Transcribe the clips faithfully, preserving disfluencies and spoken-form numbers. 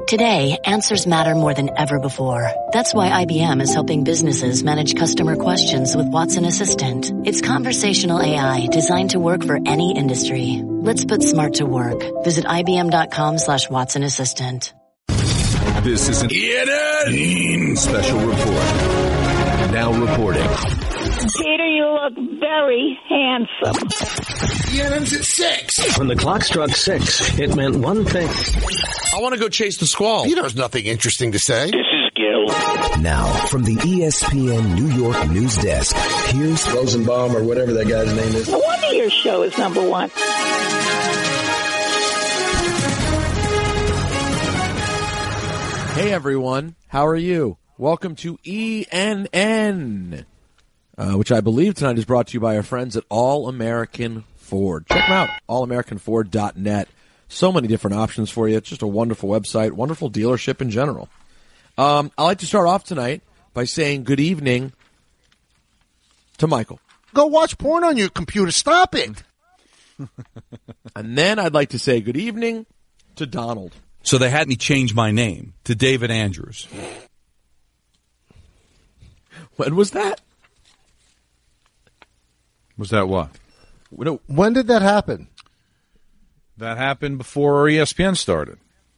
Today, answers matter more than ever before. That's why I B M is helping businesses manage customer questions with Watson Assistant. It's conversational A I designed to work for any industry. Let's put smart to work. Visit ibm.com slash Watson Assistant. This is an E N N special report. Now reporting. Peter, you look very handsome. E N N's at six. When the clock struck six, it meant one thing. I want to go chase the squall. Peter has nothing interesting to say. This is Gil. Now, from the E S P N New York news desk, here's Rosenbaum or whatever that guy's name is. No wonder your show is number one. Hey, everyone. How are you? Welcome to E N N, uh, which I believe tonight is brought to you by our friends at All American Ford. Check them out, all american ford dot net. So many different options for you. It's just a wonderful website, wonderful dealership in general. Um, I'd like to start off tonight by saying good evening to Michael. Go watch porn on your computer. Stop it. And then I'd like to say good evening to Donald. So they had me change my name to David Andrews. When was that? Was that what? When did that happen? That happened before E S P N started.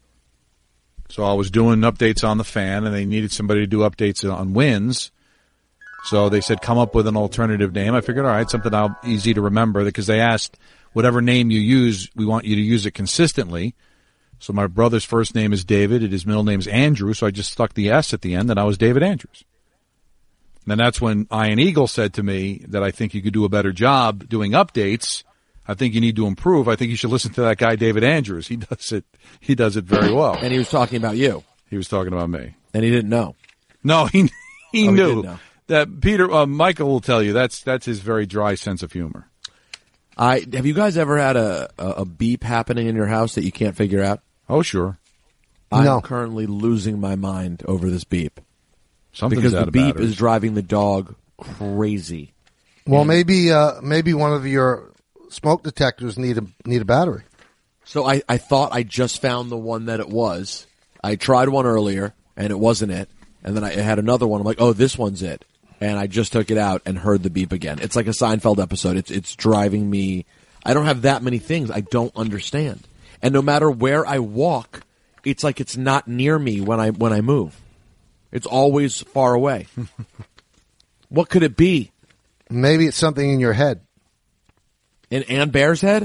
So I was doing updates on the Fan, and they needed somebody to do updates on wins. So they said, come up with an alternative name. I figured, all right, something I'll, easy to remember, because they asked, whatever name you use, we want you to use it consistently. So my brother's first name is David. His middle name is Andrew, so I just stuck the S at the end, and I was David Andrews. And that's when Ian Eagle said to me that I think you could do a better job doing updates. I think you need to improve. I think you should listen to that guy, David Andrews. He does it. He does it very well. And he was talking about you. He was talking about me. And he didn't know. No, he he oh, knew he know. that. Peter uh, Michael will tell you that's that's his very dry sense of humor. I have you guys ever had a, a, a beep happening in your house that you can't figure out? Oh, sure. I'm No. currently losing my mind over this beep. Something's because out the of beep batteries. is driving the dog crazy. Well, maybe uh, maybe one of your smoke detectors need a need a battery. So I, I thought I just found the one that it was. I tried one earlier, and it wasn't it. And then I had another one. I'm like, oh, this one's it. And I just took it out and heard the beep again. It's like a Seinfeld episode. It's it's driving me. I don't have that many things I don't understand. And no matter where I walk, it's like it's not near me when I when I move. It's always far away. What could it be? Maybe it's something in your head. In Ann Bear's head?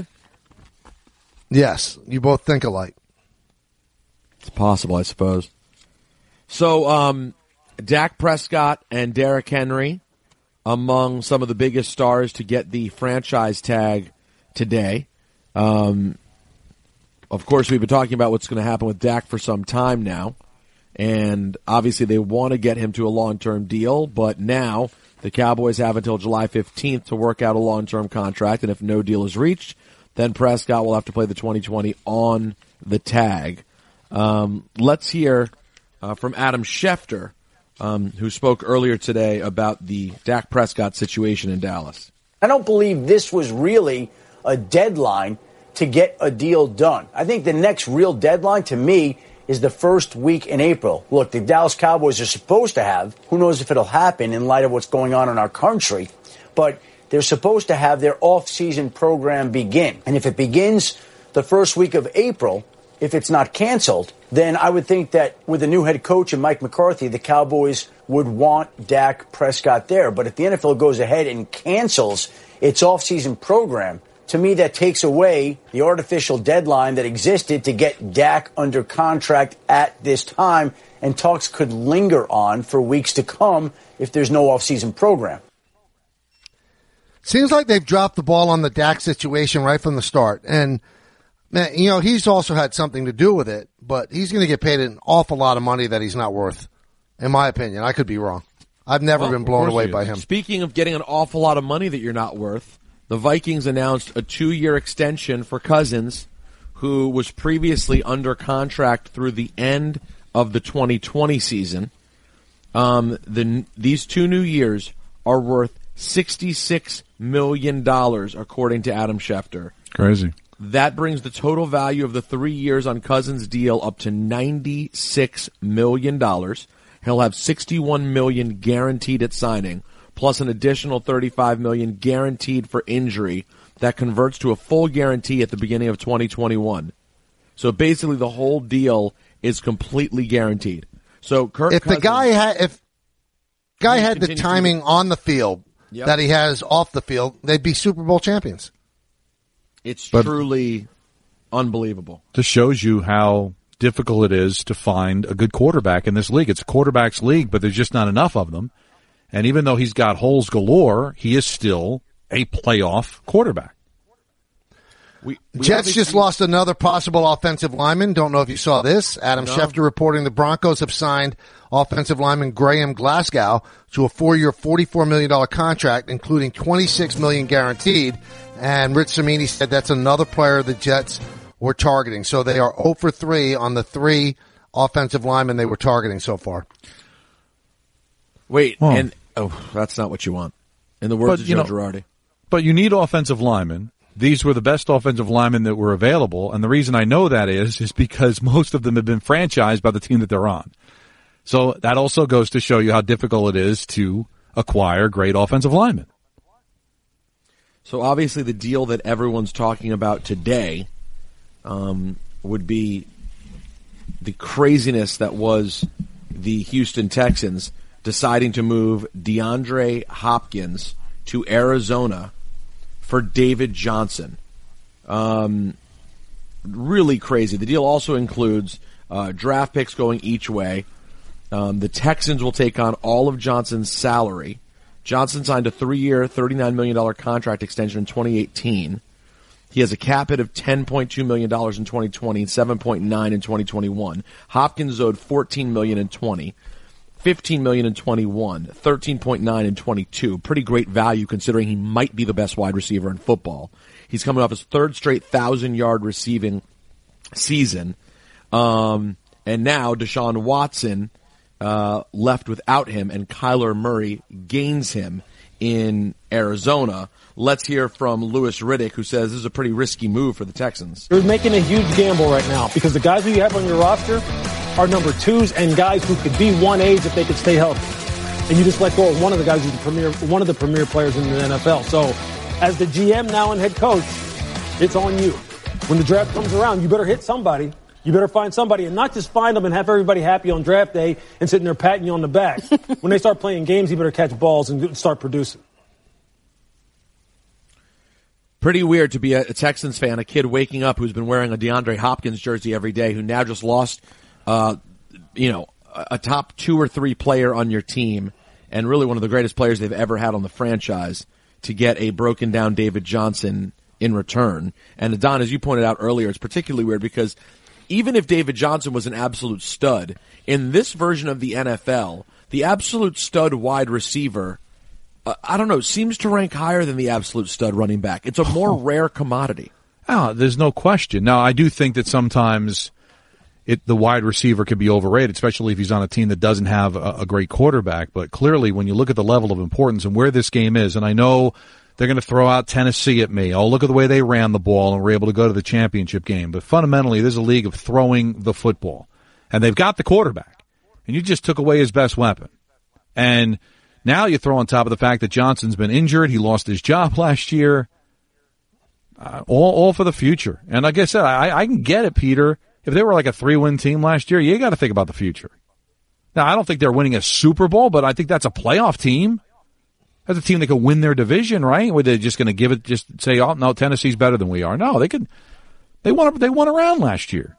Yes, you both think alike. It's possible, I suppose. So, um, Dak Prescott and Derrick Henry among some of the biggest stars to get the franchise tag today. Um, of course, we've been talking about what's going to happen with Dak for some time now. And obviously they want to get him to a long-term deal, but now the Cowboys have until July fifteenth to work out a long-term contract, and if no deal is reached, then Prescott will have to play the twenty twenty on the tag. Um, let's hear uh, from Adam Schefter, um, who spoke earlier today about the Dak Prescott situation in Dallas. I don't believe this was really a deadline to get a deal done. I think the next real deadline to me is the first week in April. Look, the Dallas Cowboys are supposed to have, who knows if it'll happen in light of what's going on in our country, but they're supposed to have their off-season program begin. And if it begins the first week of April, if it's not canceled, then I would think that with a new head coach and Mike McCarthy, the Cowboys would want Dak Prescott there. But if the N F L goes ahead and cancels its off-season program, to me, that takes away the artificial deadline that existed to get Dak under contract at this time, and talks could linger on for weeks to come if there's no off-season program. Seems like they've dropped the ball on the Dak situation right from the start. And, man, you know, he's also had something to do with it, but he's going to get paid an awful lot of money that he's not worth, in my opinion. I could be wrong. I've never Well, been blown away by him. Speaking of getting an awful lot of money that you're not worth, the Vikings announced a two-year extension for Cousins, who was previously under contract through the end of the twenty twenty season. Um, the, these two new years are worth sixty-six million dollars, according to Adam Schefter. Crazy. That brings the total value of the three years on Cousins' deal up to ninety-six million dollars. He'll have sixty-one million dollars guaranteed at signing, plus an additional thirty-five million dollars guaranteed for injury that converts to a full guarantee at the beginning of twenty twenty-one. So basically the whole deal is completely guaranteed. So Kirk if Cousins, the guy had if guy had the timing to, on the field yep. that he has off the field, they'd be Super Bowl champions. It's but truly unbelievable. This shows you how difficult it is to find a good quarterback in this league. It's a quarterback's league, but there's just not enough of them. And even though he's got holes galore, he is still a playoff quarterback. We, we Jets just lost another possible offensive lineman. Don't know if you saw this. Adam no. Schefter reporting the Broncos have signed offensive lineman Graham Glasgow to a four-year, forty-four million dollars contract, including twenty-six million dollars guaranteed. And Rich Cimini said that's another player the Jets were targeting. So they are zero for three on the three offensive linemen they were targeting so far. Wait, oh. and oh, that's not what you want. In the words but, of Joe know, Girardi. But you need offensive linemen. These were the best offensive linemen that were available, and the reason I know that is is because most of them have been franchised by the team that they're on. So that also goes to show you how difficult it is to acquire great offensive linemen. So obviously the deal that everyone's talking about today um, would be the craziness that was the Houston Texans deciding to move DeAndre Hopkins to Arizona for David Johnson. Um, really crazy. The deal also includes uh, draft picks going each way. Um, the Texans will take on all of Johnson's salary. Johnson signed a three-year, thirty-nine million dollars contract extension in twenty eighteen. He has a cap hit of ten point two million dollars in twenty twenty and seven point nine in twenty twenty-one. Hopkins owed fourteen million dollars in twenty, fifteen million dollars in twenty-one, thirteen point nine in twenty-two. Pretty great value considering he might be the best wide receiver in football. He's coming off his third straight thousand-yard receiving season. Um, and now Deshaun Watson uh, left without him, and Kyler Murray gains him in Arizona. Let's hear from Louis Riddick, who says this is a pretty risky move for the Texans. You're making a huge gamble right now because the guys who you have on your roster are number twos and guys who could be one A's if they could stay healthy. And you just let go of one of the guys who's the premier, one of the premier players in the N F L. So as the G M now and head coach, it's on you. When the draft comes around, you better hit somebody. You better find somebody and not just find them and have everybody happy on draft day and sitting there patting you on the back. When they start playing games, you better catch balls and start producing. Pretty weird to be a, a Texans fan, a kid waking up who's been wearing a DeAndre Hopkins jersey every day, who now just lost, uh, you know, a, a top two or three player on your team and really one of the greatest players they've ever had on the franchise, to get a broken down David Johnson in return. And Don, as you pointed out earlier, it's particularly weird because even if David Johnson was an absolute stud, in this version of the N F L, the absolute stud wide receiver, uh, I don't know, seems to rank higher than the absolute stud running back. It's a more oh. rare commodity. Oh, there's no question. Now, I do think that sometimes it, the wide receiver could be overrated, especially if he's on a team that doesn't have a, a great quarterback. But clearly, when you look at the level of importance and where this game is, and I know they're going to throw out Tennessee at me. Oh, look at the way they ran the ball and were able to go to the championship game. But fundamentally, this is a league of throwing the football. And they've got the quarterback. And you just took away his best weapon. And now you throw on top of the fact that Johnson's been injured. He lost his job last year. Uh, all, all for the future. And like I said, I, I can get it, Peter. If they were like a three-win team last year, you got to think about the future. Now, I don't think they're winning a Super Bowl, but I think that's a playoff team. That's a team that could win their division, right? Were they just going to give it, just say, oh, no, Tennessee's better than we are? No, they could. They won, they won around last year.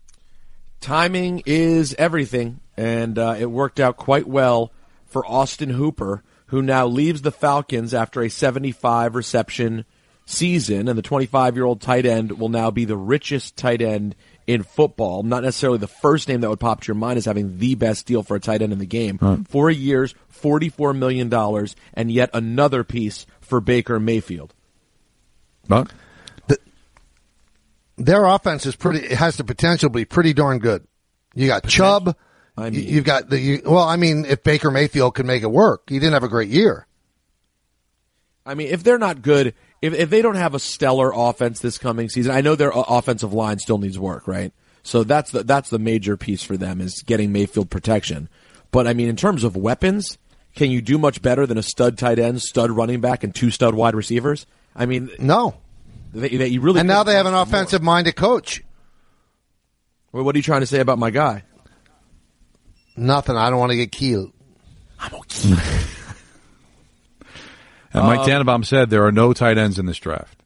Timing is everything, and uh, it worked out quite well for Austin Hooper, who now leaves the Falcons after a seventy-five reception season, and the twenty-five-year-old tight end will now be the richest tight end in football. Not necessarily the first name that would pop to your mind as having the best deal for a tight end in the game. Huh. Four years, forty-four million dollars, and yet another piece for Baker Mayfield. But the, their offense is pretty, it has the potential to be pretty darn good. You got potential. Chubb. I mean, you've got the, you, well, I mean, if Baker Mayfield could make it work, he didn't have a great year. I mean, if they're not good, if if they don't have a stellar offense this coming season, I know their offensive line still needs work, right? So that's the that's the major piece for them is getting Mayfield protection. But I mean, in terms of weapons, can you do much better than a stud tight end, stud running back, and two stud wide receivers? I mean, no. They, they, you really and now they have an offensive-minded coach. Well, what are you trying to say about my guy? Nothing. I don't want to get killed. I'm okay. And Mike um, Tannenbaum said there are no tight ends in this draft.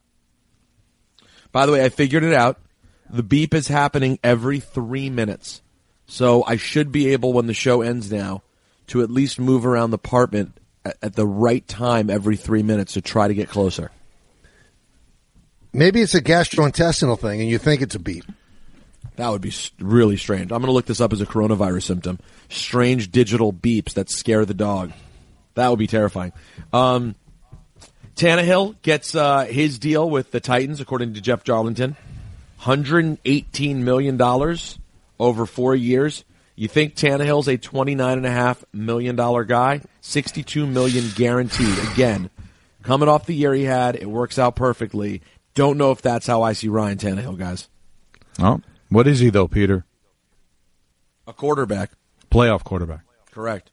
By the way, I figured it out. The beep is happening every three minutes. So I should be able, when the show ends now, to at least move around the apartment at, at the right time every three minutes to try to get closer. Maybe it's a gastrointestinal thing and you think it's a beep. That would be really strange. I'm going to look this up as a coronavirus symptom. Strange digital beeps that scare the dog. That would be terrifying. Um, Tannehill gets uh, his deal with the Titans, according to Jeff Darlington. one hundred eighteen million dollars over four years. You think Tannehill's a twenty-nine point five million dollars guy? sixty-two million dollars guaranteed. Again, coming off the year he had, it works out perfectly. Don't know if that's how I see Ryan Tannehill, guys. Oh, what is he, though, Peter? A quarterback. Playoff quarterback. Correct.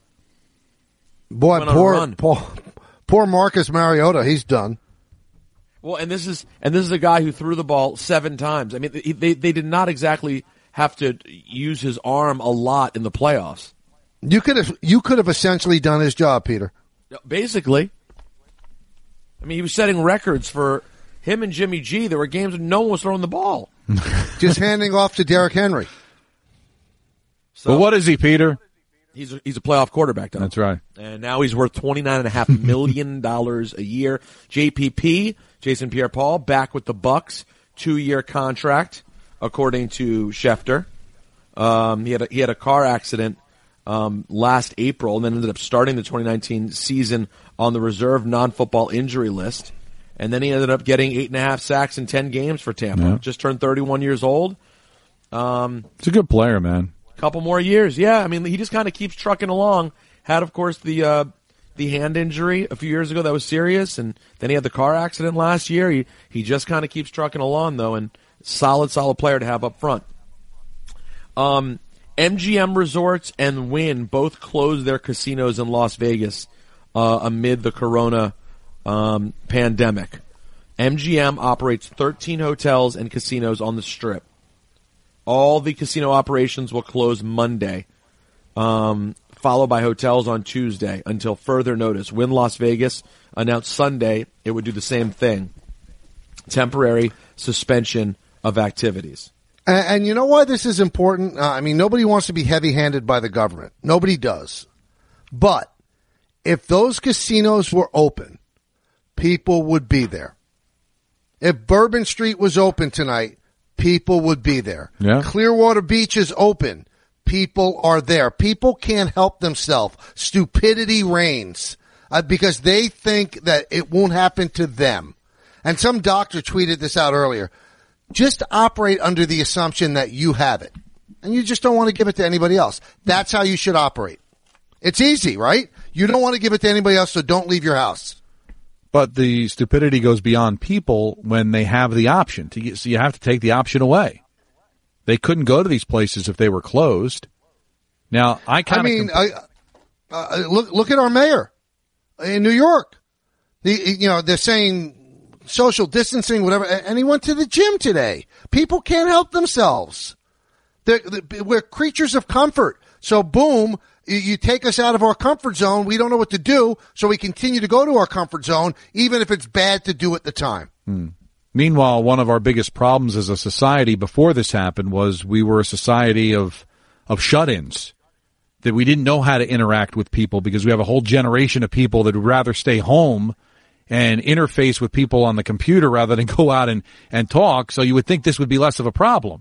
Boy, poor, poor, poor Marcus Mariota. He's done. Well, and this is and this is a guy who threw the ball seven times. I mean, they they, they did not exactly have to use his arm a lot in the playoffs. You could have you could have essentially done his job, Peter. Basically. I mean, he was setting records for him and Jimmy G. There were games when no one was throwing the ball. Just handing off to Derrick Henry. So, but what is he, Peter? He's a, he's a playoff quarterback, though. That's right. And now he's worth twenty-nine point five million dollars a year. J P P, Jason Pierre-Paul, back with the Bucks, two-year contract, according to Schefter. Um, he had a, he had a car accident um, last April and then ended up starting the twenty nineteen season on the reserve non-football injury list. And then he ended up getting eight and a half sacks in ten games for Tampa. Yeah. Just turned thirty-one years old. Um, It's a good player, man. Couple more years, yeah. I mean, he just kind of keeps trucking along. Had, of course, the uh, the hand injury a few years ago that was serious, and then he had the car accident last year. He he just kind of keeps trucking along, though, and solid, solid player to have up front. Um, M G M Resorts and Wynn both closed their casinos in Las Vegas uh, amid the corona um, pandemic. M G M operates thirteen hotels and casinos on the Strip. All the casino operations will close Monday, um, followed by hotels on Tuesday until further notice. Wynn Las Vegas announced Sunday it would do the same thing. Temporary suspension of activities. And, and you know why this is important? Uh, I mean, nobody wants to be heavy-handed by the government. Nobody does. But if those casinos were open, people would be there. If Bourbon Street was open tonight, people would be there. Yeah. Clearwater Beach is open. People are there. People can't help themselves. Stupidity reigns uh, because they think that it won't happen to them. And some doctor tweeted this out earlier. Just operate under the assumption that you have it. And you just don't want to give it to anybody else. That's how you should operate. It's easy, right? You don't want to give it to anybody else, so don't leave your house. But the stupidity goes beyond people when they have the option. To get, so you have to take the option away. They couldn't go to these places if they were closed. Now, I kind of... I mean, comp- I, uh, look look at our mayor in New York. The, you know, they're saying social distancing, whatever, and he went to the gym today. People can't help themselves. They're, they're, we're creatures of comfort. So, boom... You take us out of our comfort zone. We don't know what to do, so we continue to go to our comfort zone, even if it's bad to do at the time. Hmm. Meanwhile, one of our biggest problems as a society before this happened was we were a society of of shut-ins, that we didn't know how to interact with people because we have a whole generation of people that would rather stay home and interface with people on the computer rather than go out and, and talk, so you would think this would be less of a problem.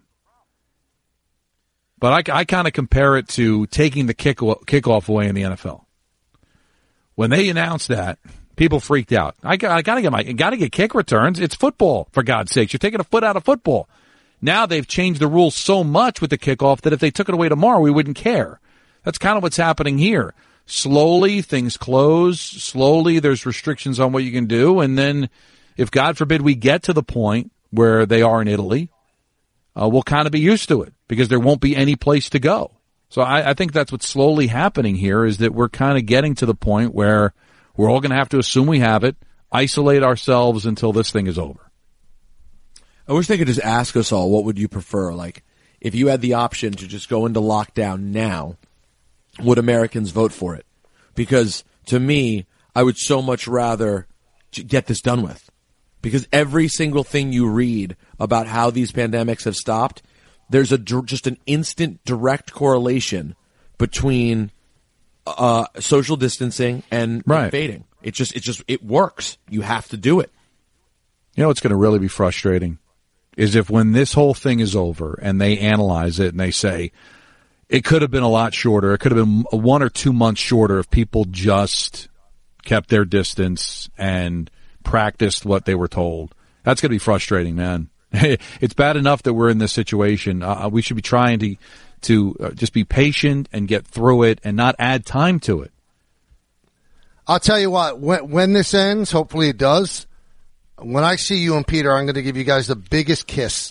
But I, I kind of compare it to taking the kick, kickoff away in the N F L. When they announced that, people freaked out. I, I got to get my, got to get kick returns. It's football, for God's sakes. You're taking a foot out of football. Now they've changed the rules so much with the kickoff that if they took it away tomorrow, we wouldn't care. That's kind of what's happening here. slowly things close. Slowly there's restrictions on what you can do. And then if, God forbid, we get to the point where they are in Italy, uh, we'll kind of be used to it because there won't be any place to go. So I, I think that's what's slowly happening here is that we're kind of getting to the point where we're all going to have to assume we have it, isolate ourselves until this thing is over. I wish they could just ask us all, what would you prefer? Like, if you had the option to just go into lockdown now, would Americans vote for it? Because to me, I would so much rather get this done with. Because every single thing you read about how these pandemics have stopped, there's a just an instant direct correlation between uh, social distancing and, right. and fading. It just, it just, it works. You have to do it. You know what's going to really be frustrating is if when this whole thing is over and they analyze it and they say it could have been a lot shorter, it could have been one or two months shorter if people just kept their distance and practiced what they were told. That's going to be frustrating, man. It's bad enough that we're in this situation. Uh, we should be trying to to uh, just be patient and get through it and not add time to it. I'll tell you what, when, when this ends, hopefully it does, when I see you and Peter, I'm going to give you guys the biggest kiss.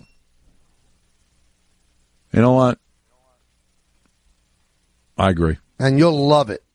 You know what? I agree. And you'll love it.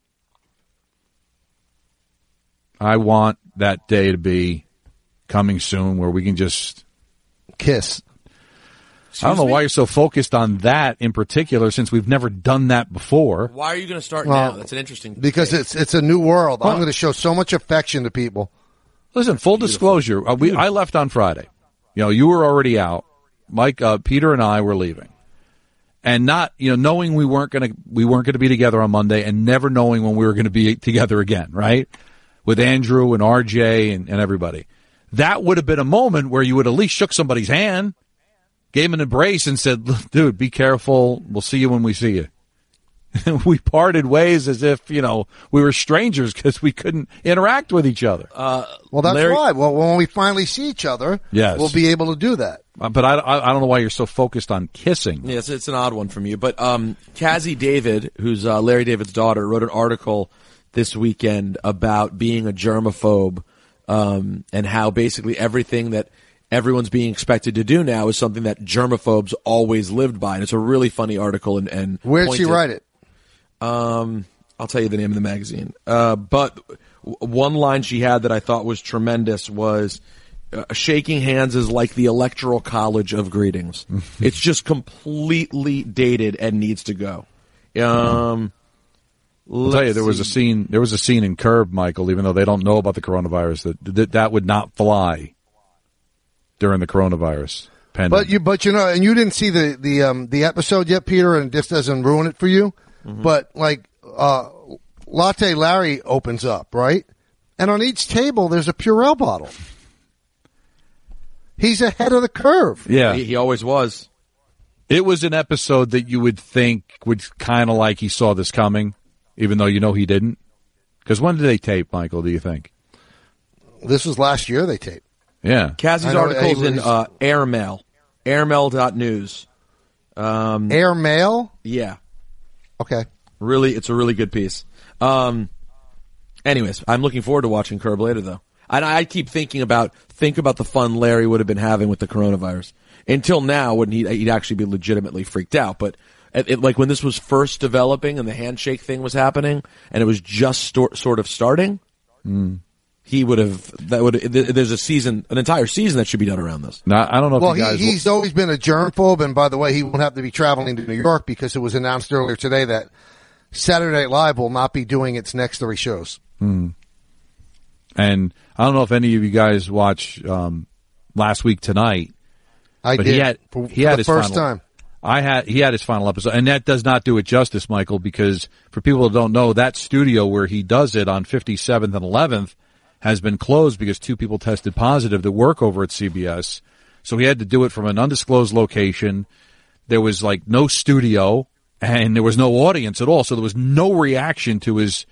I want that day to be coming soon where we can just kiss. Excuse I don't know me? Why you're so focused on that in particular, since we've never done that before. Why are you going to start well, now? That's an interesting because case. it's it's a new world. Well, I'm going to show so much affection to people. Listen, full Beautiful. disclosure, uh, we I left on Friday. You know, you were already out. Mike, uh, Peter, and I were leaving, and not you know knowing we weren't going to we weren't going to be together on Monday, and never knowing when we were going to be together again, right? With Andrew and R J and, and everybody. That would have been a moment where you would at least shook somebody's hand, gave him an embrace, and said, dude, be careful. We'll see you when we see you. We parted ways as if, you know, we were strangers because we couldn't interact with each other. Uh, well, that's Larry- why. Well, when we finally see each other, yes. we'll be able to do that. Uh, but I, I, I don't know why you're so focused on kissing. Yes, it's an odd one from you. But um, Cassie David, who's uh, Larry David's daughter, wrote an article this weekend about being a germaphobe um, and how basically everything that everyone's being expected to do now is something that germaphobes always lived by. And it's a really funny article. And, and where'd she write it? Um, I'll tell you the name of the magazine. Uh, but w- one line she had that I thought was tremendous was uh, shaking hands is like the Electoral College of greetings. It's just completely dated and needs to go. Um, I'll tell you, there was a scene. There was a scene in Curb, Michael. Even though they don't know about the coronavirus, that that, that would not fly during the coronavirus pandemic. But you, but you know, and you didn't see the the um the episode yet, Peter, and this doesn't ruin it for you. Mm-hmm. But like, uh, Latte Larry opens up, right, and on each table there's a Purell bottle. He's ahead of the curve. Yeah, he, he always was. It was an episode that you would think would kind of like he saw this coming. Even though you know he didn't? Because when did they tape, Michael, do you think? This was last year they taped. Yeah. Cassie's article's in uh, Airmail. Airmail dot news. Um, Airmail? Yeah. Okay. Really, it's a really good piece. Um, anyways, I'm looking forward to watching Curb later, though. And I keep thinking about, think about the fun Larry would have been having with the coronavirus. Until now, when he'd, he'd actually be legitimately freaked out. But It, it, like when this was first developing and the handshake thing was happening and it was just sto- sort of starting, mm. he would have, that would, there's a season, an entire season that should be done around this. Now, I don't know if well, you guys he, he's will... always been a germphobe, and by the way, he won't have to be traveling to New York because it was announced earlier today that Saturday Night Live will not be doing its next three shows. Mm. And I don't know if any of you guys watched um, Last Week Tonight. I but did. He had, for, he for had the his first final, time. I had he had his final episode, and that does not do it justice, Michael, because for people who don't know, that studio where he does it on fifty-seventh and eleventh has been closed because two people tested positive that work over at C B S. So he had to do it from an undisclosed location. There was like no studio, and there was no audience at all, so there was no reaction to his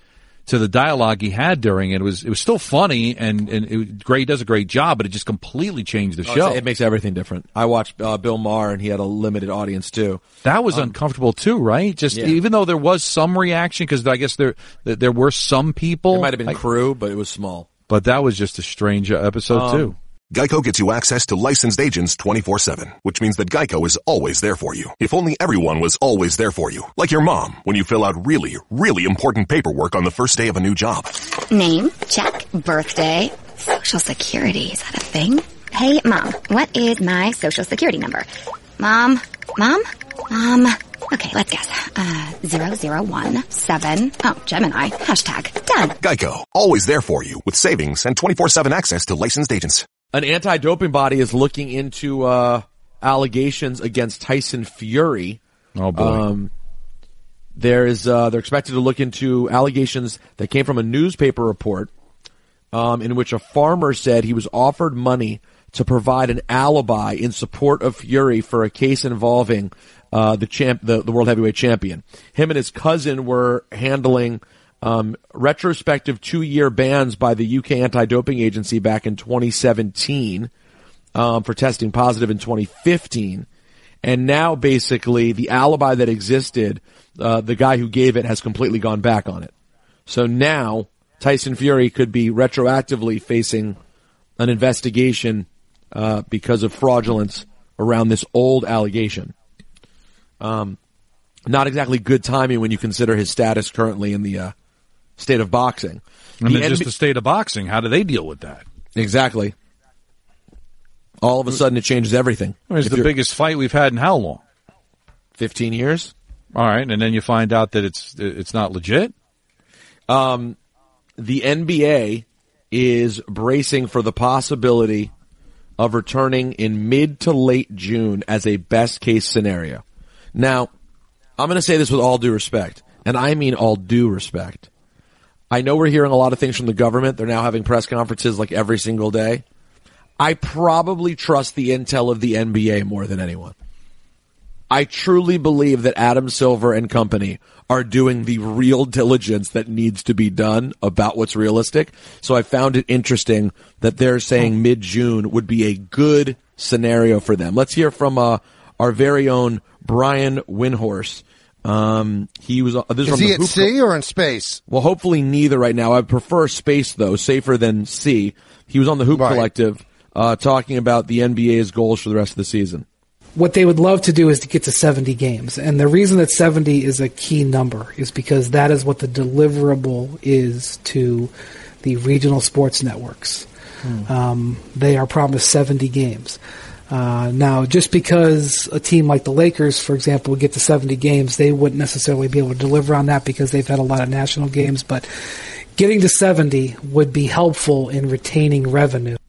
to the dialogue he had during it. It was it was still funny, and and it, Gray does a great job, but it just completely changed the Oh, show. It makes everything different. I watched uh, Bill Maher, and he had a limited audience too. That was Um, uncomfortable too, right? Just yeah. even though there was some reaction, because I guess there there were some people. It might have been like, crew, but it was small. but that was just a strange episode Um, too. Geico gets you access to licensed agents twenty-four seven, which means that Geico is always there for you. If only everyone was always there for you. Like your mom, when you fill out really, really important paperwork on the first day of a new job. Name, check. Birthday, social security, is that a thing? Hey, Mom, what is my social security number? Mom, Mom, Mom. Okay, let's guess. Uh, zero zero one seven. Oh, Gemini. Hashtag done. Geico, always there for you with savings and twenty-four seven access to licensed agents. An anti-doping body is looking into uh, allegations against Tyson Fury. Oh boy! Um, there is uh, they're expected to look into allegations that came from a newspaper report um, in which a farmer said he was offered money to provide an alibi in support of Fury for a case involving uh, the champ, the, the world heavyweight champion. Him and his cousin were handling um, retrospective two-year bans by the U K anti-doping agency back in twenty seventeen um, for testing positive in twenty fifteen. And now, basically, the alibi that existed, uh, the guy who gave it has completely gone back on it. So now, Tyson Fury could be retroactively facing an investigation uh, because of fraudulence around this old allegation. Um, not exactly good timing when you consider his status currently in the uh, state of boxing. And The then just N B- the state of boxing. How do they deal with that? Exactly. All of a sudden, it changes everything. I mean, it's If the you're- biggest fight we've had in how long? Fifteen years. All right, and then you find out that it's it's not legit. Um, the N B A is bracing for the possibility of returning in mid to late June as a best case scenario. Now, I'm going to say this with all due respect, and I mean all due respect. I know we're hearing a lot of things from the government. They're now having press conferences like every single day. I probably trust the intel of the N B A more than anyone. I truly believe that Adam Silver and company are doing the real diligence that needs to be done about what's realistic. So I found it interesting that they're saying mid-June would be a good scenario for them. Let's hear from uh, our very own Brian Windhorst. Um, he was. Uh, this Is from he the at Hoop sea or in space? Well, hopefully neither right now. I prefer space, though, safer than sea. He was on the Hoop Right. Collective uh, talking about the N B A's goals for the rest of the season. What they would love to do is to get to seventy games. And the reason that seventy is a key number is because that is what the deliverable is to the regional sports networks. Hmm. Um, they are promised seventy games. Uh, now, just because a team like the Lakers, for example, would get to seventy games, they wouldn't necessarily be able to deliver on that because they've had a lot of national games. But getting to seventy would be helpful in retaining revenue.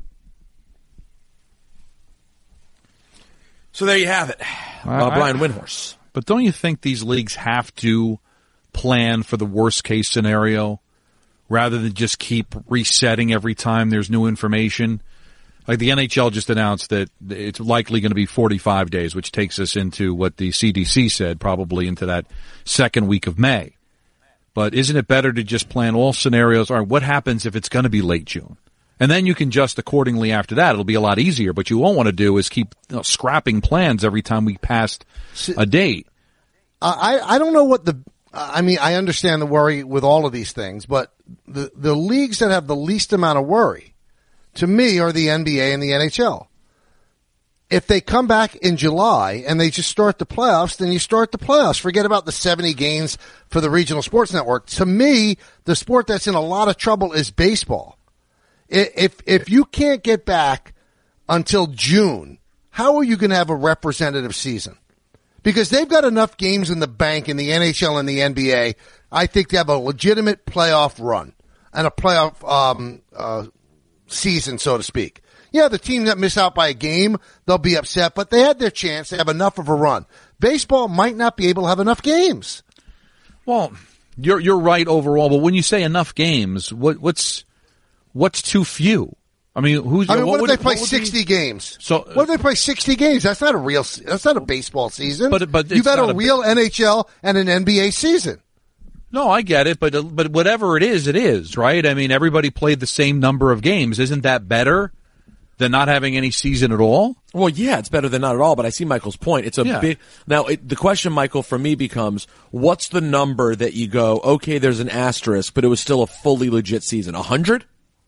So there you have it. Uh, I- Brian I- Windhorst. But don't you think these leagues have to plan for the worst case scenario rather than just keep resetting every time there's new information? Like the N H L just announced that it's likely going to be forty-five days, which takes us into what the C D C said, probably into that second week of May. But isn't it better to just plan all scenarios? All right, what happens if it's going to be late June? And then you can adjust accordingly after that. It'll be a lot easier. But you won't want to do is keep you know, scrapping plans every time we passed a date. I, I don't know what the, I mean, I understand the worry with all of these things, but the, the leagues that have the least amount of worry, to me, are the N B A and the N H L. If they come back in July and they just start the playoffs, then you start the playoffs. Forget about the seventy games for the regional sports network. To me, the sport that's in a lot of trouble is baseball. If if you can't get back until June, how are you going to have a representative season? Because they've got enough games in the bank in the N H L and the N B A, I think, to have a legitimate playoff run and a playoff um, uh, season, so to speak. Yeah, the team that miss out by a game, they'll be upset, but they had their chance. They have enough of a run. Baseball might not be able to have enough games. Well, you're you're right overall, but when you say enough games, what what's what's too few? I mean, who's? I mean, what, what if they would, play what would sixty be, games? So, what if they play sixty games? That's not a real. That's not a baseball season. But but you've it's had not a real N H L and an N B A season. No, I get it, but but whatever it is, it is, right? I mean, everybody played the same number of games. Isn't that better than not having any season at all? Well, yeah, it's better than not at all, but I see Michael's point. It's a yeah. big now. It, the question, Michael, for me becomes: what's the number that you go? Okay, there's an asterisk, but it was still a fully legit season. A hundred?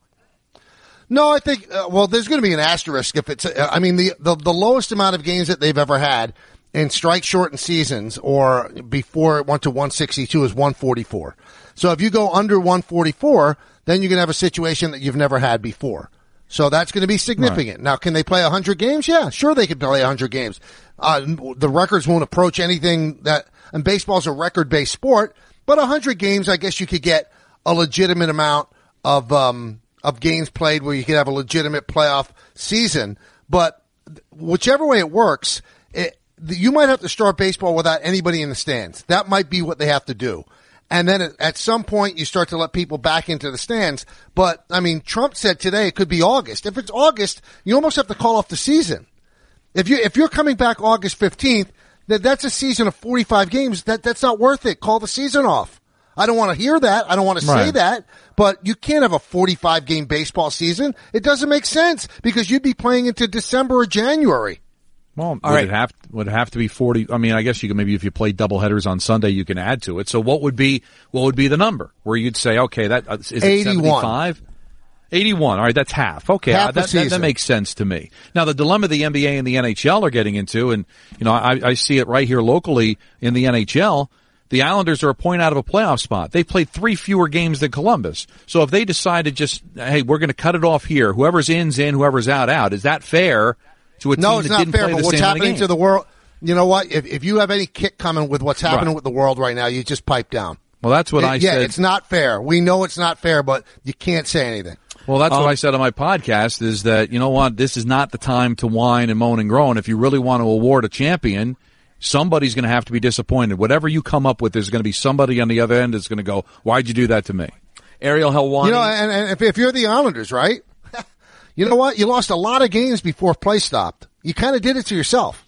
No, I think. Uh, well, there's going to be an asterisk if it's. Uh, I mean, the, the the lowest amount of games that they've ever had in strike shortened seasons or before it went to one sixty-two is one forty-four. So if you go under one forty-four, then you're going to have a situation that you've never had before. So that's going to be significant. Right. Now, can they play one hundred games? Yeah, sure they can play one hundred games. Uh, the records won't approach anything that, and baseball's a record-based sport, but one hundred games, I guess you could get a legitimate amount of, um, of games played where you could have a legitimate playoff season. But whichever way it works, it, you might have to start baseball without anybody in the stands. That might be what they have to do. And then at some point you start to let people back into the stands. But, I mean, Trump said today it could be August. If it's August, you almost have to call off the season. If you, if you're coming back August fifteenth, that, that's a season of forty-five games. That, that's not worth it. Call the season off. I don't want to hear that. I don't want to right. say that. But you can't have a forty-five game baseball season. It doesn't make sense because you'd be playing into December or January. Well, All would right. it have would it have to be forty? I mean, I guess you can maybe if you play double headers on Sunday, you can add to it. So what would be what would be the number where you'd say, okay, that uh, is it seventy-five? eighty-one. All right, that's half. Okay, half uh, that, that that makes sense to me. Now the dilemma the N B A and the N H L are getting into, and you know, I, I see it right here locally in the N H L. The Islanders are a point out of a playoff spot. They've played three fewer games than Columbus. So if they decide to just, hey, we're going to cut it off here, whoever's in's in, whoever's out out, is that fair? To a no, team it's that not didn't fair. play But the what's same happening game. to the world? You know what? If if you have any kick coming with what's happening Right. with the world right now, you just pipe down. Well, that's what It- I yeah, said. it's not fair. We know it's not fair, but you can't say anything. Well, that's Um, what I said on my podcast is that, you know what, this is not the time to whine and moan and groan. If you really want to award a champion, somebody's going to have to be disappointed. Whatever you come up with, there's going to be somebody on the other end that's going to go, why'd you do that to me? Ariel Helwani. You know, and, and if, if you're the Islanders, right? You know what? You lost a lot of games before play stopped. You kind of did it to yourself.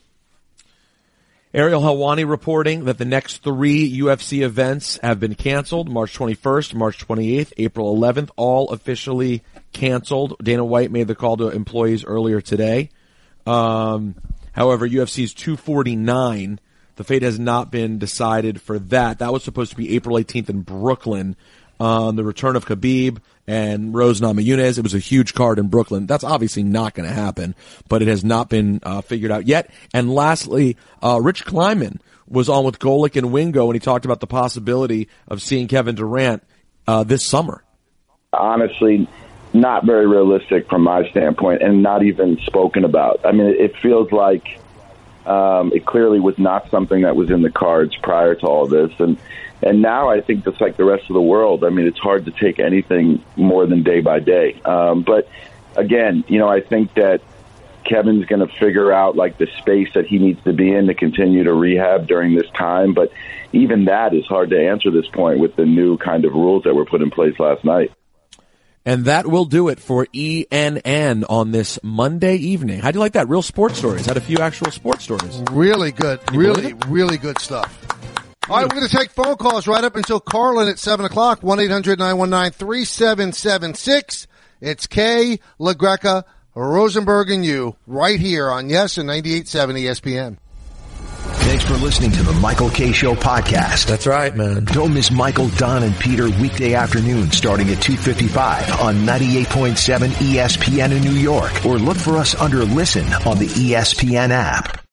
Ariel Helwani reporting that the next three U F C events have been canceled. March twenty-first, March twenty-eighth, April eleventh, all officially canceled. Dana White made the call to employees earlier today. Um, however, U F C's two forty-nine, the fate has not been decided for that. That was supposed to be April eighteenth in Brooklyn. Um, the return of Khabib and Rose Namajunas. It was a huge card in Brooklyn. That's obviously not going to happen, but it has not been uh, figured out yet. And lastly, uh, Rich Kleiman was on with Golick and Wingo, and he talked about the possibility of seeing Kevin Durant uh, this summer. Honestly, not very realistic from my standpoint, and not even spoken about. I mean, it feels like um, it clearly was not something that was in the cards prior to all this, and and now I think just like the rest of the world, I mean, it's hard to take anything more than day by day. Um, but again, you know, I think that Kevin's going to figure out like the space that he needs to be in to continue to rehab during this time. But even that is hard to answer this point with the new kind of rules that were put in place last night. And that will do it for E N N on this Monday evening. How do you like that? Real sports stories. Had a few actual sports stories. Really good. You Really, really good stuff. All right, we're going to take phone calls right up until Carlin at seven o'clock, one eight hundred nine one nine three seven seven six. It's Kay, LaGreca, Rosenberg, and you right here on Yes and ninety-eight point seven E S P N. Thanks for listening to the Michael K. Show podcast. That's right, man. Don't miss Michael, Don, and Peter weekday afternoon starting at two fifty-five on ninety-eight point seven E S P N in New York, or look for us under Listen on the E S P N app.